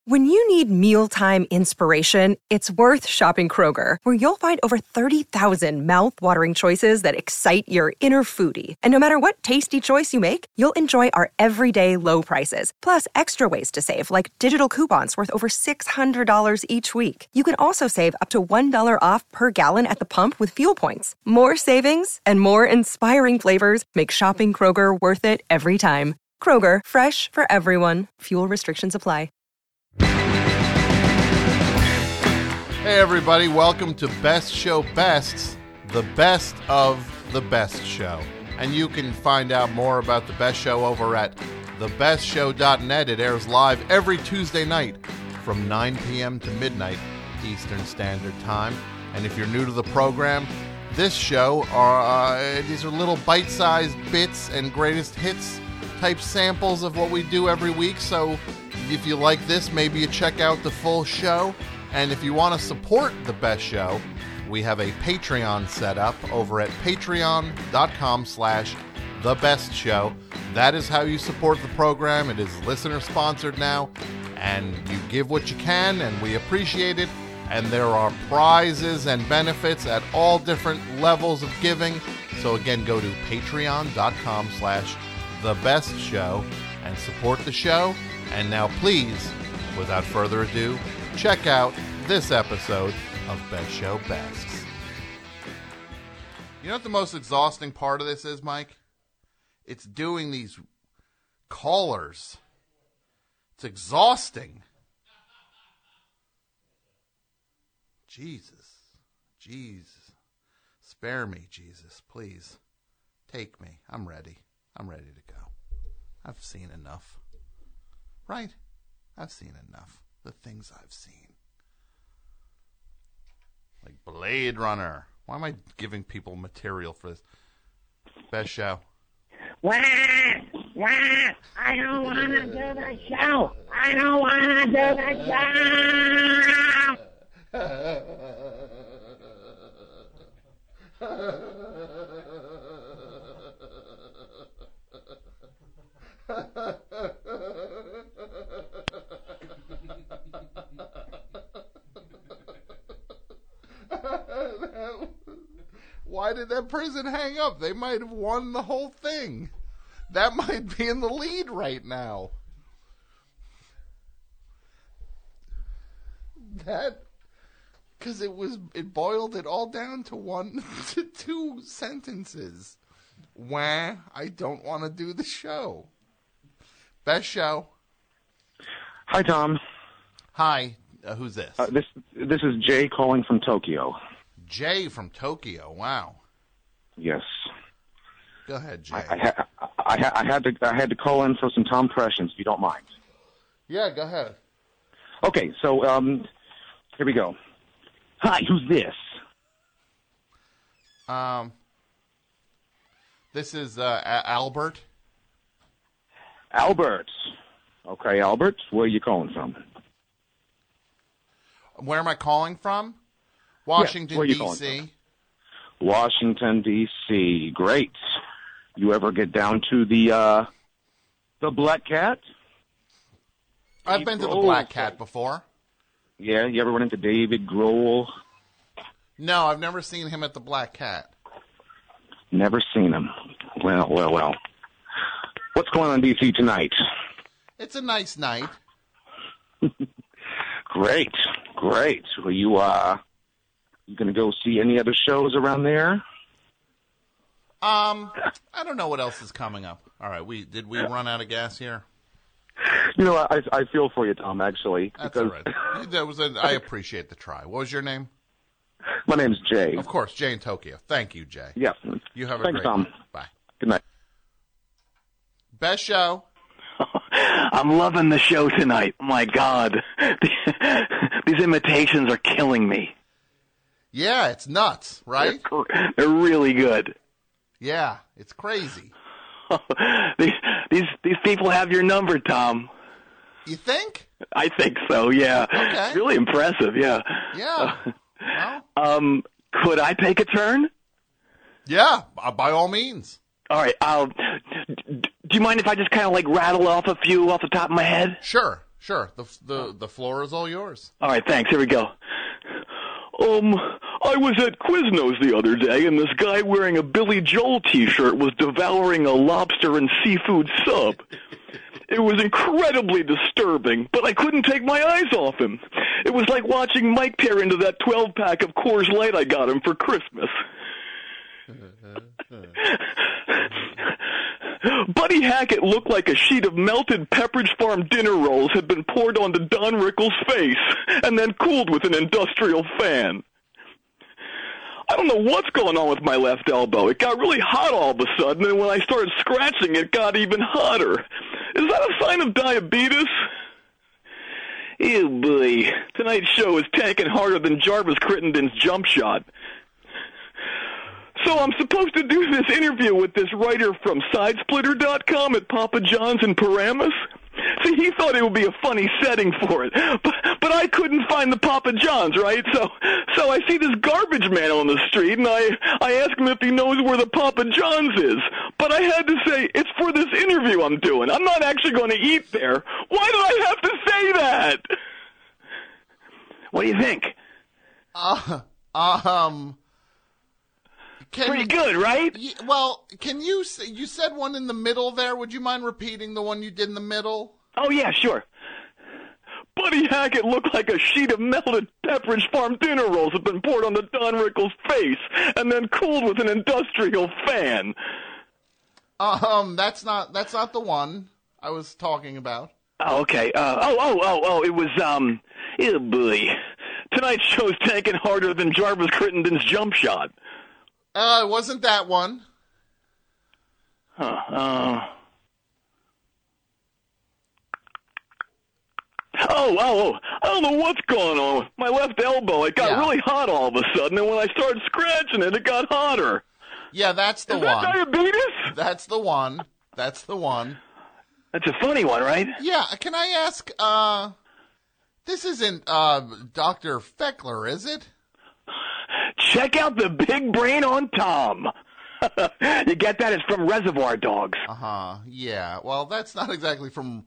When you need mealtime inspiration, it's worth shopping Kroger, where you'll find over 30,000 mouth-watering choices that excite your inner foodie. And no matter what tasty choice you make, you'll enjoy our everyday low prices, plus extra ways to save, like digital coupons worth over $600 each week. You can also save up to $1 off per gallon at the pump with fuel points. More savings and more inspiring flavors make shopping Kroger worth it every time. Kroger, fresh for everyone. Fuel restrictions apply. Hey everybody, welcome to Best Show Bests, the best of the best show. And you can find out more about the best show over at thebestshow.net. It airs live every Tuesday night from 9 p.m. to midnight Eastern Standard Time. And if you're new to the program, this show these are little bite-sized bits and greatest hits type samples of what we do every week. So if you like this, maybe you check out the full show. And if you want to support the best show, we have a Patreon set up over at patreon.com/thebestshow. That is how you support the program. It is listener sponsored now, and you give what you can, and we appreciate it. And there are prizes and benefits at all different levels of giving. So again, go to patreon.com/thebestshow and support the show. And now please, without further ado, check out this episode of Best Show Bests. You know what the most exhausting part of this is, Mike? It's doing these callers. It's exhausting. Jesus. Spare me, Jesus, please. Take me. I'm ready. I'm ready to go. I've seen enough. Right? I've seen enough. The things I've seen. Like Blade Runner. Why am I giving people material for this? Best show. Wah! I don't want to do the show. I don't want to do the show. Why did that person hang up? They might have won the whole thing. That might be in the lead right now. Because it boiled it all down to 1 to 2 sentences. Wah, I don't want to do the show. Best show. Hi, Tom. Hi. Who's this? This is Jay calling from Tokyo. Jay from Tokyo. Wow. Yes. Go ahead, Jay. I had to call in for some Tom impressions, if you don't mind. Yeah, go ahead. Okay, so here we go. Hi, who's this? This is Albert. Albert. Okay, Albert, where are you calling from? Where am I calling from? Washington, D.C. Washington, D.C. Great. You ever get down to the Black Cat? I've been to the Black Cat before. Yeah, you ever run into David Grohl? No, I've never seen him at the Black Cat. Never seen him. Well. What's going on in D.C. tonight? It's a nice night. Great. Are you going to go see any other shows around there? I don't know what else is coming up. All right, did we run out of gas here? You know, I feel for you, Tom, actually. That's all right. I appreciate the try. What was your name? My name's Jay. Of course, Jay in Tokyo. Thank you, Jay. Yeah. You have a Thanks, great Tom. night. Bye. Good night. Best show. I'm loving the show tonight. My God. These imitations are killing me. Yeah, it's nuts, right? They're really good. Yeah, it's crazy. These people have your number, Tom. You think? I think so, yeah. Okay. Really impressive, yeah. Yeah. Well. Could I take a turn? Yeah, by all means. All right. Do you mind if I just kind of like rattle off a few off the top of my head? Sure. Sure. The floor is all yours. All right, thanks. Here we go. I was at Quiznos the other day, and this guy wearing a Billy Joel t-shirt was devouring a lobster and seafood sub. It was incredibly disturbing, but I couldn't take my eyes off him. It was like watching Mike tear into that 12-pack of Coors Light I got him for Christmas. Buddy Hackett looked like a sheet of melted Pepperidge Farm dinner rolls had been poured onto Don Rickles' face and then cooled with an industrial fan. I don't know what's going on with my left elbow. It got really hot all of a sudden, and when I started scratching, it got even hotter. Is that a sign of diabetes? Ew, boy. Tonight's show is tanking harder than Jarvis Crittenden's jump shot. So I'm supposed to do this interview with this writer from Sidesplitter.com at Papa John's in Paramus? See, he thought it would be a funny setting for it, but I couldn't find the Papa John's, right? So I see this garbage man on the street, and I ask him if he knows where the Papa John's is. But I had to say, it's for this interview I'm doing. I'm not actually going to eat there. Why did I have to say that? What do you think? Pretty good, right? Well, can you said one in the middle there. Would you mind repeating the one you did in the middle? Oh, yeah, sure. Buddy Hackett looked like a sheet of melted Pepperidge Farm dinner rolls had been poured on the Don Rickles' face and then cooled with an industrial fan. That's not the one I was talking about. Oh, okay. It was, oh, boy. Tonight's show's tanking harder than Jarvis Crittenden's jump shot. It wasn't that one. I don't know what's going on with my left elbow. It got really hot all of a sudden, and when I started scratching it, it got hotter. Yeah, that's the one. Is that diabetes? That's the one. That's the one. That's a funny one, right? Yeah, can I ask, this isn't, Dr. Feckler, is it? Check out the big brain on Tom. You get that? It's from Reservoir Dogs. Yeah. Well, that's not exactly from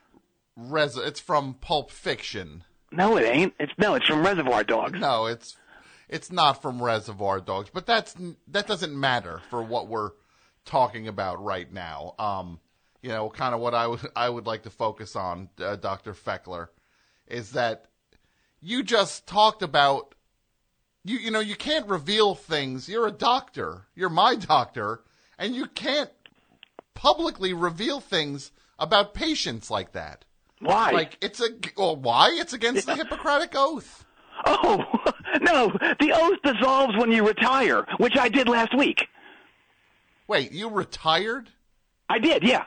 it's from Pulp Fiction. No, it ain't. It's from Reservoir Dogs. No, it's not from Reservoir Dogs, but that doesn't matter for what we're talking about right now. Kind of what I would like to focus on, Dr. Feckler, is that you just talked about you can't reveal things. You're a doctor. You're my doctor, and you can't publicly reveal things about patients like that. Why? Why? It's against the Hippocratic Oath. Oh, no. The oath dissolves when you retire, which I did last week. Wait, you retired? I did, yeah.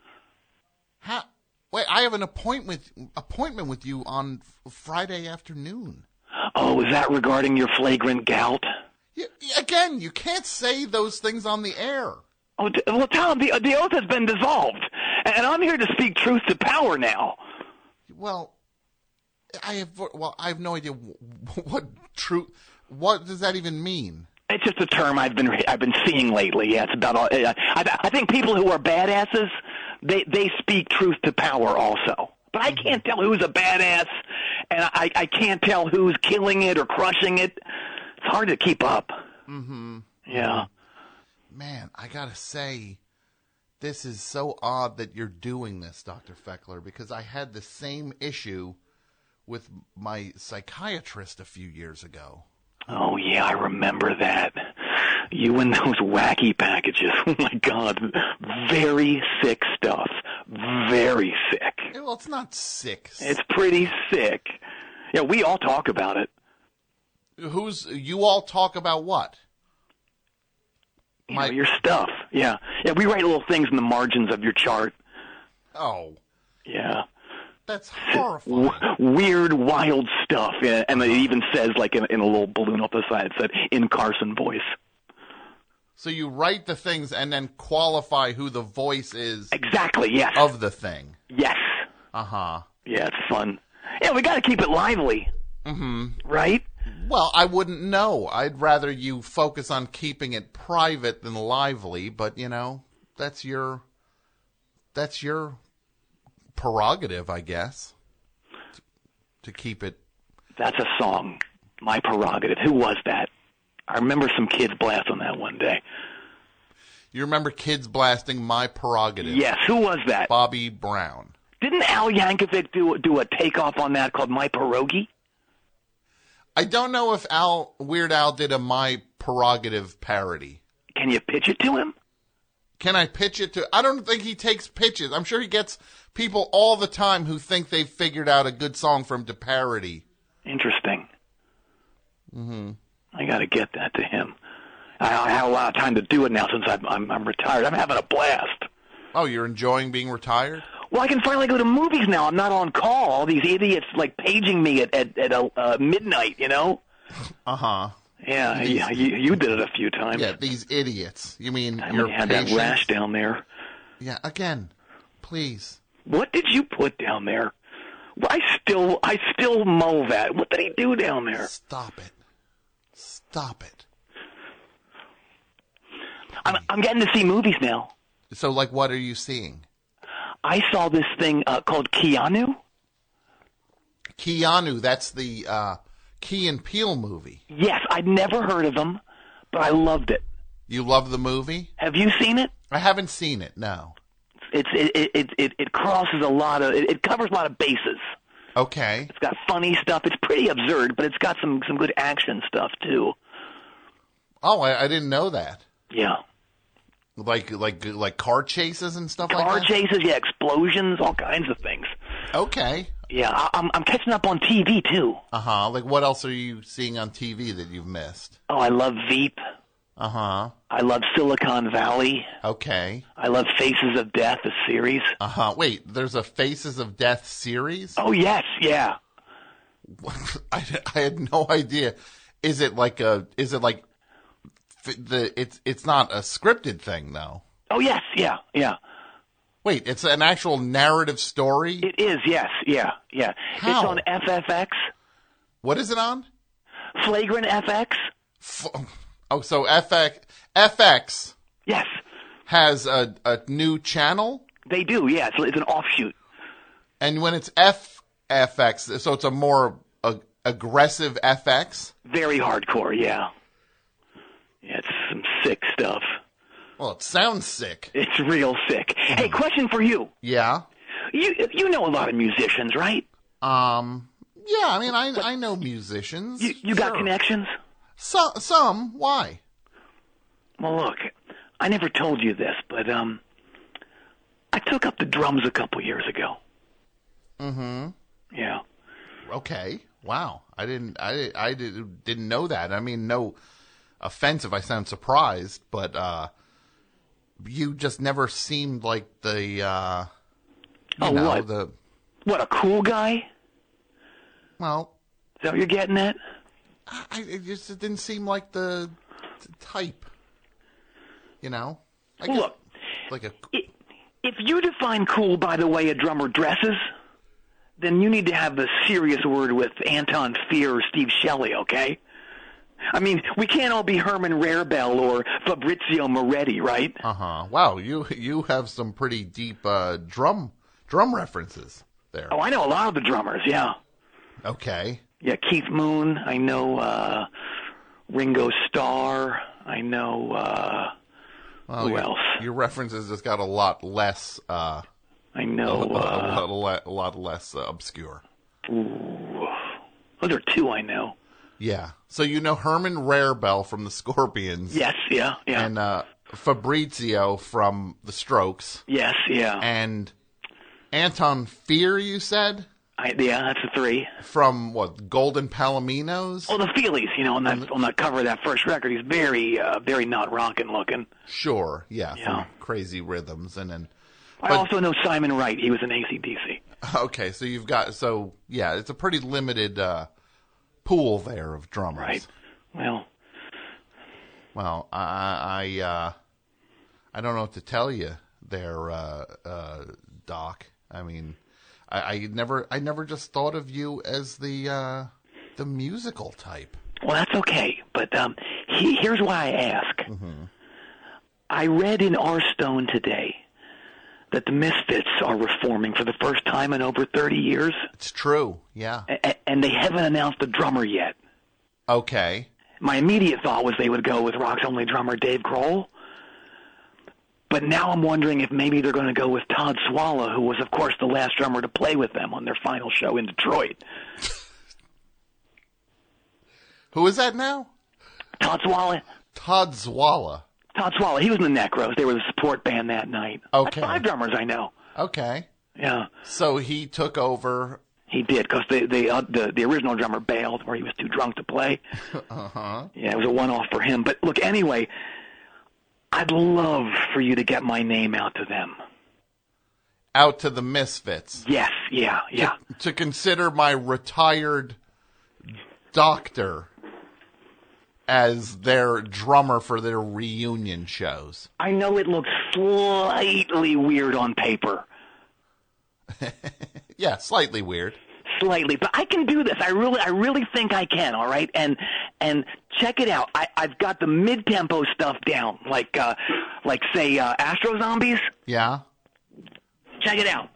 How? Wait, I have an appointment with you on Friday afternoon. Oh, is that regarding your flagrant gout? Again, you can't say those things on the air. Oh, well, Tom, the oath has been dissolved, and I'm here to speak truth to power now. Well, I have no idea what truth. What does that even mean? It's just a term I've been seeing lately. Yeah, it's about all. I think people who are badasses, they speak truth to power also. But I can't tell who's a badass, and I can't tell who's killing it or crushing it. It's hard to keep up. Mm-hmm. Yeah. Man, I gotta say, this is so odd that you're doing this, Dr. Feckler, because I had the same issue with my psychiatrist a few years ago. Oh, yeah, I remember that. You and those wacky packages. Oh, my God. Very sick stuff. Very sick. Well, it's not sick. It's pretty sick. Yeah, we all talk about it. You all talk about what? Your stuff. Yeah. Yeah, we write little things in the margins of your chart. Oh. Yeah. That's horrifying. Weird, wild stuff. Yeah, and it even says, like, in a little balloon off the side, it said, in Carson voice. So you write the things and then qualify who the voice is. Exactly, yes. Of the thing. Yes. Uh-huh. Yeah, it's fun. Yeah, we got to keep it lively. Mm-hmm. Right? Well, I wouldn't know. I'd rather you focus on keeping it private than lively, but, that's your prerogative, I guess. to keep it. That's a song. My Prerogative. Who was that? I remember some kids blasting that one day. You remember kids blasting My Prerogative? Yes. Who was that? Bobby Brown. Didn't Al Yankovic do a takeoff on that called My Pierogi? I don't know if Weird Al did a My Prerogative parody. Can you pitch it to him? Can I pitch it to? I don't think he takes pitches. I'm sure he gets people all the time who think they've figured out a good song for him to parody. Interesting. I got to get that to him. I have a lot of time to do it now since I'm retired. I'm having a blast. Oh, you're enjoying being retired? Well, I can finally go to movies now. I'm not on call. All these idiots like paging me at midnight. You know? Uh-huh. Yeah, you did it a few times. Yeah, these idiots. You mean I your had patients? that rash down there. Yeah, again, please. What did you put down there? I still mull that. What did he do down there? Stop it. Stop it. I'm getting to see movies now. So, like, what are you seeing? I saw this thing called Keanu. Keanu, that's the Key and Peele movie. Yes, I'd never heard of him, but I loved it. You love the movie? Have you seen it? I haven't seen it, no. It crosses a lot of it covers a lot of bases. Okay. It's got funny stuff. It's pretty absurd, but it's got some good action stuff too. Oh, I didn't know that. Yeah. Like car chases and stuff like that? Car chases, yeah, explosions, all kinds of things. Okay. Yeah, I'm catching up on TV too. Uh-huh. Like, what else are you seeing on TV that you've missed? Oh, I love Veep. Uh-huh. I love Silicon Valley. Okay. I love Faces of Death, the series. Uh-huh. Wait, there's a Faces of Death series? Oh, yes, yeah. I had no idea. It's not a scripted thing, though. Oh, yes, yeah. Wait, it's an actual narrative story? It is, yes, yeah. How? It's on FFX. What is it on? Flagrant FX. So FX Yes. has a new channel? They do, yeah. It's an offshoot. And when it's FX, so it's a more aggressive FX? Very hardcore, yeah. Yeah, it's some sick stuff. Well, it sounds sick. It's real sick. Hey, question for you. Yeah? You know a lot of musicians, right? Yeah, I mean, I know musicians. You got connections? Some. Why? Well, look, I never told you this, but I took up the drums a couple years ago. Mm-hmm. Yeah. Okay. Wow. I didn't know that. I mean, no offense if I sound surprised, but you just never seemed like the what, a cool guy? Well, Is that what you're getting at? it didn't seem like the type. You know? Look, if you define cool by the way a drummer dresses, then you need to have a serious word with Anton Fear or Steve Shelley, okay? I mean, we can't all be Herman Rarebell or Fabrizio Moretti, right? Uh-huh. Wow, you have some pretty deep drum references there. Oh, I know a lot of the drummers, yeah. Okay. Yeah, Keith Moon, I know Ringo Starr, I know who else? Your references just got a lot less I know a lot less obscure. Ooh. Those are two I know. Yeah. So you know Herman Rarebell from the Scorpions. Yes, yeah. And Fabrizio from the Strokes. Yes, yeah. And Anton Fear, you said? Yeah, that's the three. From what, Golden Palominos? Oh, the Feelies, on the cover of that first record. He's very, very not rockin' looking. Sure, yeah. From Crazy Rhythms. I also know Simon Wright. He was in AC/DC. Okay, so it's a pretty limited pool there of drummers. Right. Well, I don't know what to tell you there, Doc. I mean, I never just thought of you as the musical type. Well, that's okay, but here's why I ask. Mm-hmm. I read in Our Stone today that the Misfits are reforming for the first time in over 30 years. It's true, yeah. And they haven't announced a drummer yet. Okay. My immediate thought was they would go with Rock's only drummer, Dave Grohl. But now I'm wondering if maybe they're going to go with Todd Swalla, who was, of course, the last drummer to play with them on their final show in Detroit. Who is that now? Todd Swalla. Todd Swalla. Todd Swalla. He was in the Necros. They were the support band that night. Okay. That's 5 drummers I know. Okay. Yeah. So he took over. He did, because the original drummer bailed, or he was too drunk to play. Uh-huh. Yeah, it was a one-off for him. But look, anyway, I'd love for you to get my name out to them. Out to the Misfits. Yes, yeah. To consider my retired doctor as their drummer for their reunion shows. I know it looks slightly weird on paper. Yeah, slightly weird. Slightly, but I can do this. I really think I can. All right, and check it out. I've got the mid-tempo stuff down, like say Astro Zombies. Yeah. Check it out.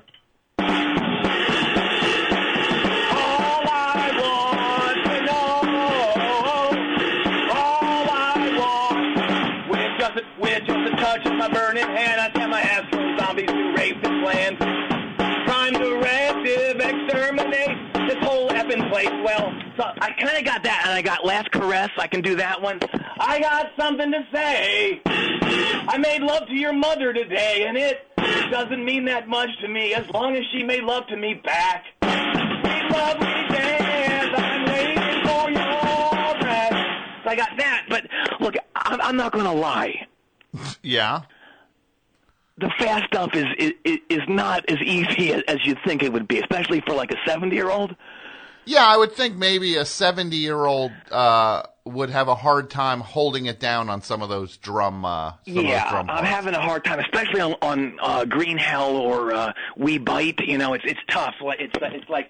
With just a touch of my burning hand, I tell my Astro Zombies to rape the plan. Prime directive, exterminate this whole effing place. Well, so I kind of got that, and I got Last Caress. I can do that one. I got something to say. I made love to your mother today, and it doesn't mean that much to me as long as she made love to me back. Sweet lovely dance, I'm waiting for your breath. So I got that, but look, I'm not going to lie. Yeah. The fast stuff is not as easy as you'd think it would be, especially for like a 70-year-old. Yeah, I would think maybe a 70-year-old would have a hard time holding it down on some of those drum. I'm parts. having a hard time, especially on Green Hell or We Bite. You know, it's tough. It's like.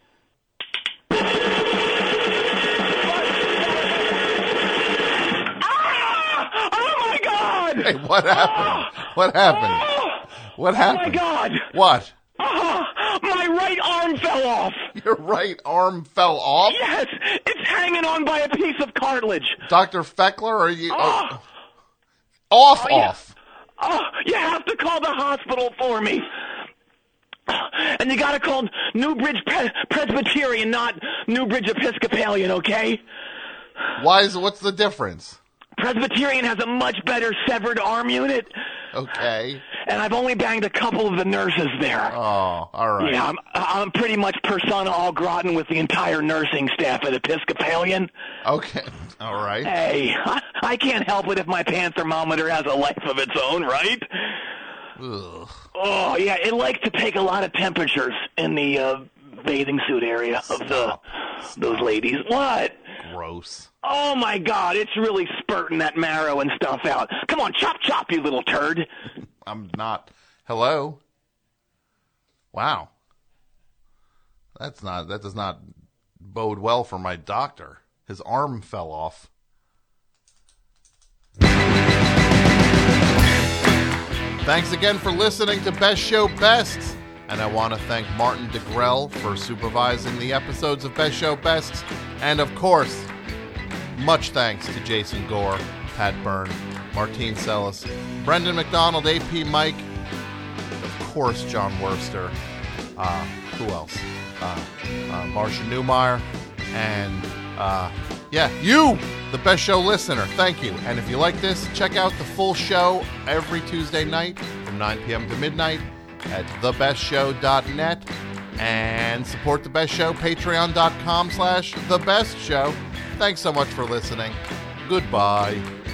Hey, what happened? What happened? What happened? Oh, my God. What? My right arm fell off. Your right arm fell off? Yes, it's hanging on by a piece of cartilage. Dr. Feckler, are you... Off. You have to call the hospital for me. And you got to call Newbridge Presbyterian, not Newbridge Episcopalian, okay? What's the difference? Presbyterian has a much better severed arm unit. Okay. And I've only banged a couple of the nurses there. Oh, all right. Yeah, I'm pretty much persona au gratin with the entire nursing staff at Episcopalian. Okay, all right. Hey, I can't help it if my pan thermometer has a life of its own, right? Ugh. Oh, yeah, it likes to take a lot of temperatures in the bathing suit area of those ladies. What? Gross. Oh, my God, it's really spurting that marrow and stuff out. Come on, chop, chop, you little turd. I'm not. Hello? Wow. That does not bode well for my doctor. His arm fell off. Thanks again for listening to Best Show Best. And I want to thank Martin DeGrell for supervising the episodes of Best Show Best. And of course, much thanks to Jason Gore, Pat Byrne, Martine Sellis, Brendan McDonald, AP Mike, of course John Worster, who else? Marcia Newmeyer, and you, the Best Show listener. Thank you. And if you like this, check out the full show every Tuesday night from 9 p.m. to midnight at thebestshow.net, and support The Best Show, patreon.com/thebestshow. Thanks so much for listening. Goodbye.